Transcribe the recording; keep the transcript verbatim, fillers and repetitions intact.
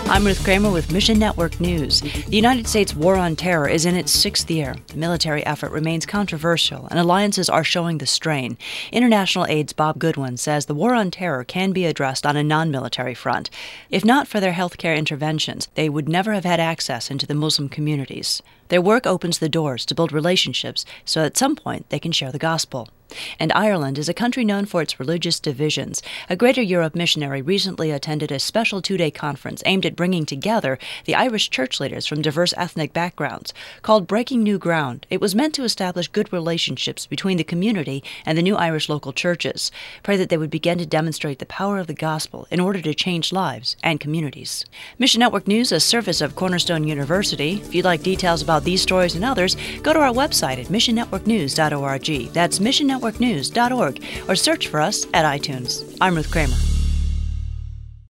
I'm Ruth Kramer with Mission Network News. The United States war on terror is in its sixth year. The military effort remains controversial, and alliances are showing the strain. International Aid's Bob Goodwin says the war on terror can be addressed on a non-military front. If not for their healthcare interventions, they would never have had access into the Muslim communities. Their work opens the doors to build relationships so at some point they can share the gospel. And Ireland is a country known for its religious divisions. A Greater Europe missionary recently attended a special two-day conference aimed at bringing together the Irish church leaders from diverse ethnic backgrounds. Called Breaking New Ground, it was meant to establish good relationships between the community and the new Irish local churches. Pray that they would begin to demonstrate the power of the gospel in order to change lives and communities. Mission Network News, a service of Cornerstone University. If you'd like details about these stories and others, go to our website at mission network news dot org. That's mission network news dot org, or search for us at iTunes. I'm Ruth Kramer.